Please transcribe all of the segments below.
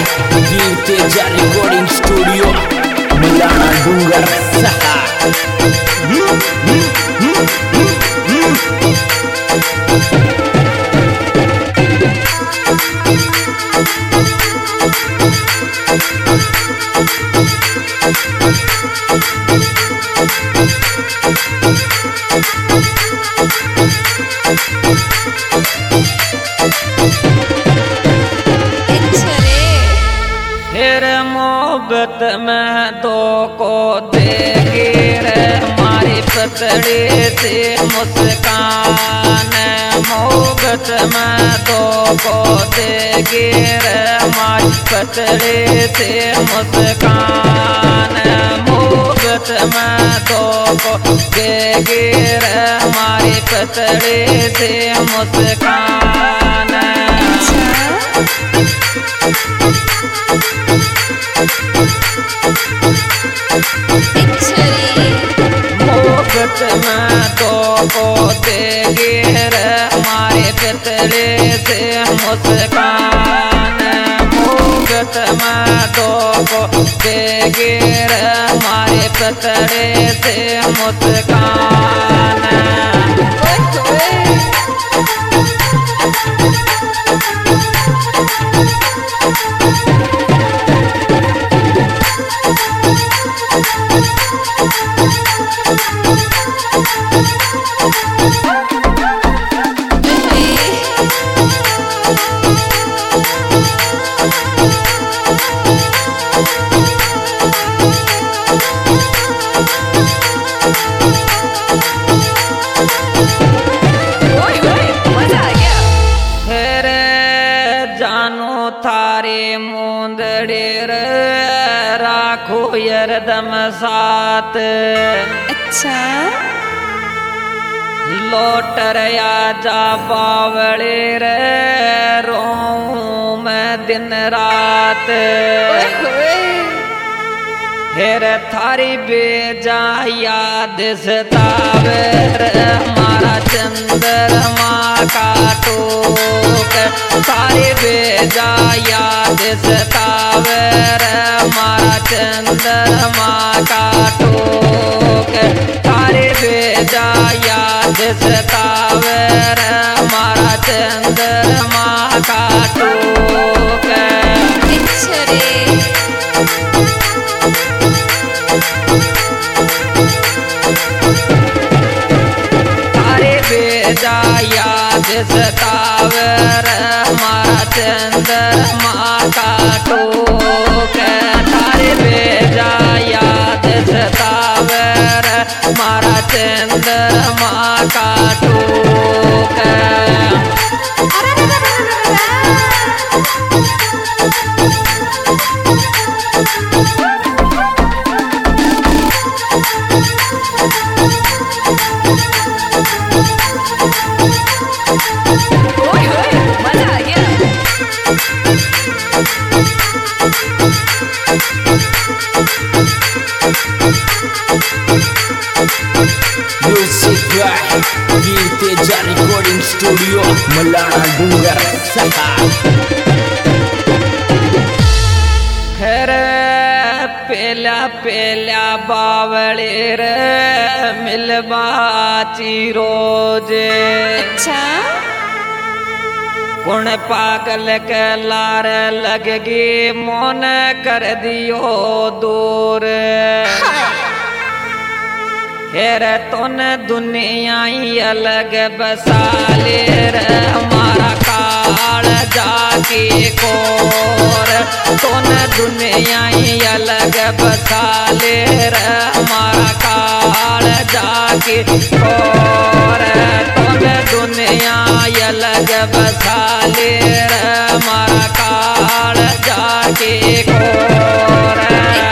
वीर Teja recording studio Malana Dungar Saha. मोहब्बत में दो को देगी रे हमारी पतड़ी से मुस्कान। मोहब्बत में दो को देगी रे हमारी पतड़ी से मुस्कान। मोहब्बत में दो को देगी रे हमारी पतड़ी से मुस्कान। मोहब्बत में दो को देगी रे हमारे पितरे से मुस्कान। मोहब्बत में दो को देगी रे हमारे पितरे से मुस्कान। थारे मुंदड़े राखो यरदम साथ। अच्छा लोटर जा बावड़े रे रो मैं दिन रात। हेर थारी बेजा याद सतावे हमारा चंद्रमा का टोक। थारी बेजा याद सतावे हमारा चंद्रमा का टोक। थारी बेजा याद सतावे हमारा चंद्रमा का टोक। थारे बेजा याद सतावे हमारा चंद्रमा का टोक। थारे बेजा याद सतावे हमारा चंद्रमा का टोक। Music Veer Teja recording studio Malana Dungar Saha. पेला पेला बावड़े रे मिलबाची रोज। अच्छा कुण पागल के लार लगगी मोन कर दियो दूर। हेर तुन दुनिया ही अलग बसाले रे हमारा काल जाके कोर। तुन दुनिया ही अलग बसाले रे हमारा काल जाके कोर। तुन दुनिया अलग बसाले रे हमारा काल जाके कोर।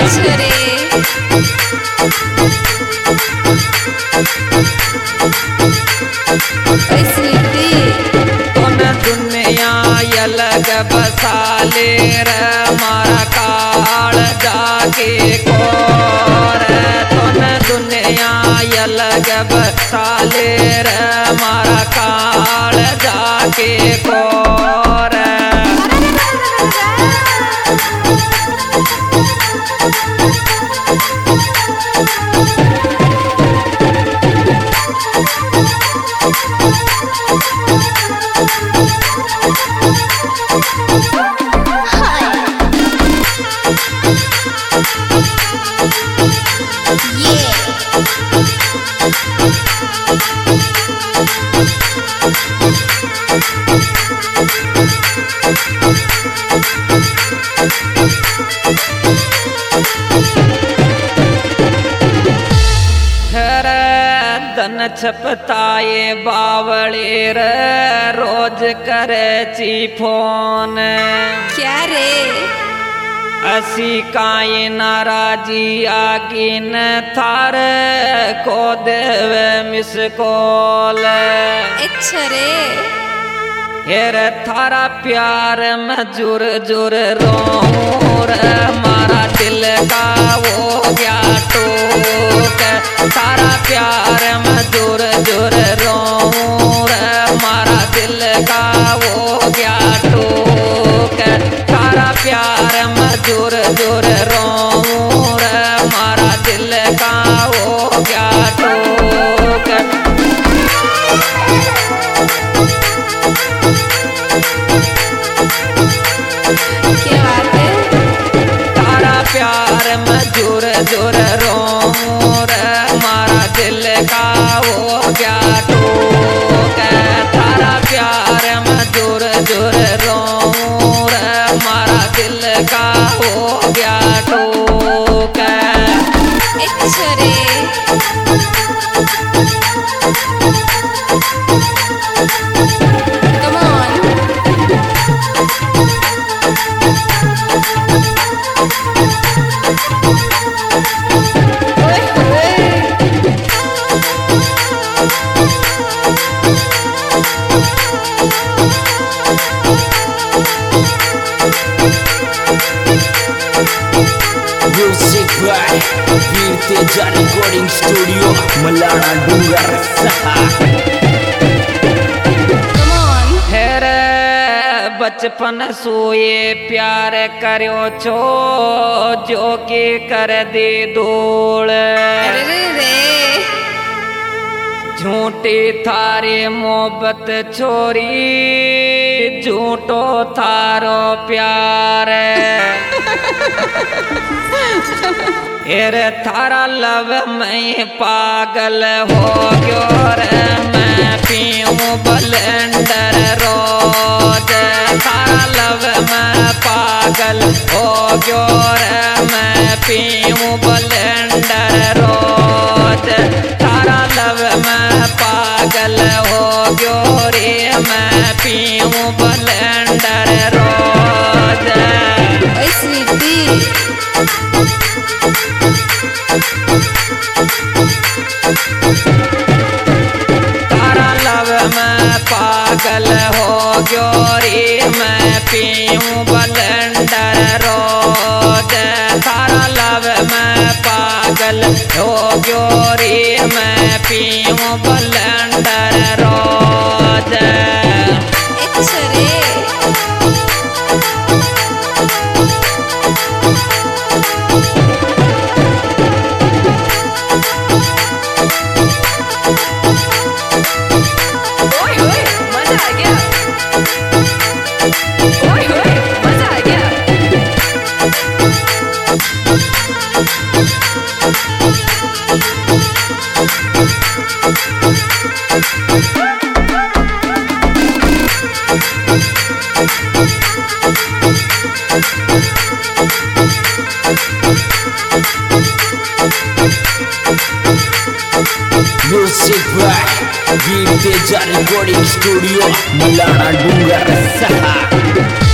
तुन दुनिया अलग बसाले रे हमारा काल जाके कोर। तुन दुनिया अलग बसाले रे हमारा काल जाके कोर। छपताए बावळे रे रोज करे ची फोन क्या रे असी काई नाराजी आगिन थार को देवे मिस कॉल अच्छा रे हेर थारा प्यार में जुर जुर रोऊं रे मारा दिल का वो गया टूक थारा प्यार में जुर जुर रोऊं रे मारा दिल का वो गया टूक थारा प्यार में जुर जुर रोऊं रे मारा दिल का वो गया टूक क्या बात है तारा प्यार में जुर जुर रोऊं रे मारा दिल का वो क्या टूक तारा प्यार में जुर जुर रोऊं रे मारा दिल का वो क्या टूक अच्छा रे come on music by Veer Teja recording studio Malana Dungar Saha come on हेर बचपन सोए प्यार करो छो जो के कर दे दोड़ अरे रे रे झूठी थारे मोहब्बत छोरी झूठो थारो प्यार हेर थारा लव में पागल हो गयो रे मैं पीऊं ब्लेंडर रोज थारा लव में पागल हो गयो रे मैं पीऊं ब्लेंडर रोज थारा लव में पागल हो गयो रे मैं पीऊं ब्लेंडर रोज ओए स्वीटी तारा लव में पागल हो गयो रे मैं पीऊं ब्लेंडर रोज तारा लव में पागल हो गयो रे मैं पीऊं ब्लेंडर रोज अच्छा रे ओए ओए मजा आ गया ओए ओए मजा आ गया music by Veer Teja recording studio Malana Dungar सहा